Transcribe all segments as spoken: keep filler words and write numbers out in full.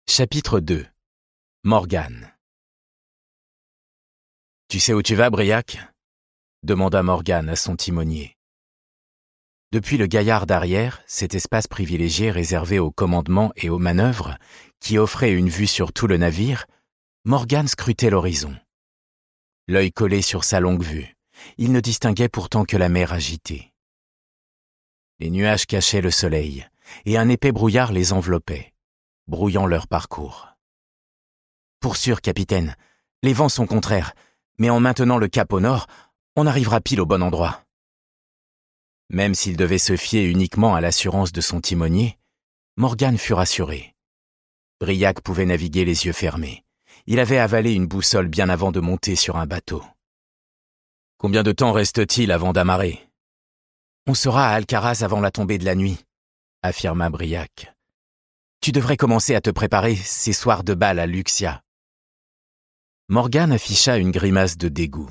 Chapitre deux. Morgan. « Tu sais où tu vas, Briac ?» demanda Morgan à son timonier. Depuis le gaillard d'arrière, cet espace privilégié réservé au commandement et aux manœuvres, qui offrait une vue sur tout le navire, Morgan scrutait l'horizon. L'œil collé sur sa longue vue, il ne distinguait pourtant que la mer agitée. Les nuages cachaient le soleil, et un épais brouillard les enveloppait, brouillant leur parcours. « Pour sûr, capitaine, les vents sont contraires, mais en maintenant le cap au nord, on arrivera pile au bon endroit. » Même s'il devait se fier uniquement à l'assurance de son timonier, Morgan fut rassuré. Briac pouvait naviguer les yeux fermés. Il avait avalé une boussole bien avant de monter sur un bateau. « Combien de temps reste-t-il avant d'amarrer ?»« On sera à Alcaraz avant la tombée de la nuit, » affirma Briac. « Tu devrais commencer à te préparer ces soirs de bal à Luxia. » Morgan afficha une grimace de dégoût.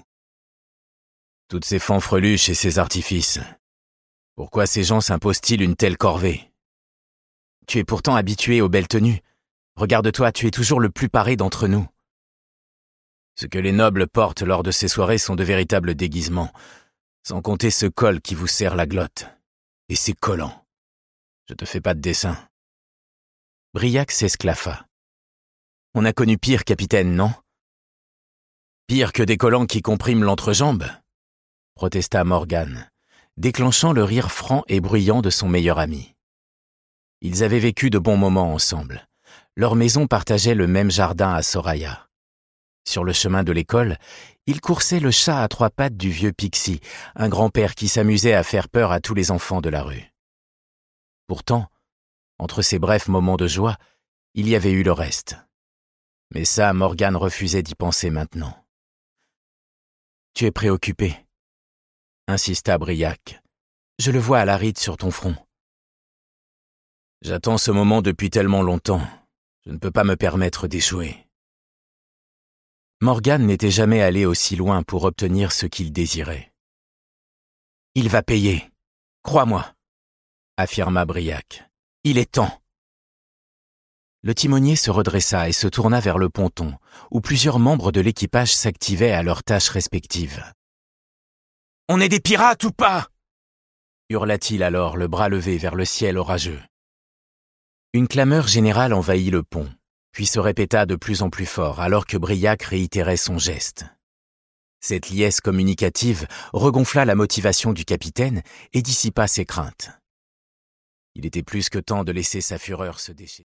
« Toutes ces fanfreluches et ces artifices. Pourquoi ces gens s'imposent-ils une telle corvée ? Tu es pourtant habitué aux belles tenues. Regarde-toi, tu es toujours le plus paré d'entre nous. Ce que les nobles portent lors de ces soirées sont de véritables déguisements, sans compter ce col qui vous serre la glotte. Et ces collants. Je te fais pas de dessin. » Briac s'esclaffa. « On a connu pire, capitaine, non ? » « Pire que des collants qui compriment l'entrejambe ?» protesta Morgan, déclenchant le rire franc et bruyant de son meilleur ami. Ils avaient vécu de bons moments ensemble. Leur maison partageait le même jardin à Soraya. Sur le chemin de l'école, ils coursaient le chat à trois pattes du vieux Pixie, un grand-père qui s'amusait à faire peur à tous les enfants de la rue. Pourtant, entre ces brefs moments de joie, il y avait eu le reste. Mais ça, Morgan refusait d'y penser maintenant. « Tu es préoccupé, » insista Briac. « Je le vois à la ride sur ton front. » « J'attends ce moment depuis tellement longtemps. Je ne peux pas me permettre d'échouer. » Morgan n'était jamais allé aussi loin pour obtenir ce qu'il désirait. « Il va payer, crois-moi, » affirma Briac. « Il est temps. » Le timonier se redressa et se tourna vers le ponton, où plusieurs membres de l'équipage s'activaient à leurs tâches respectives. « On est des pirates ou pas ?» hurla-t-il alors, le bras levé vers le ciel orageux. Une clameur générale envahit le pont, puis se répéta de plus en plus fort alors que Briac réitérait son geste. Cette liesse communicative regonfla la motivation du capitaine et dissipa ses craintes. Il était plus que temps de laisser sa fureur se déchaîner.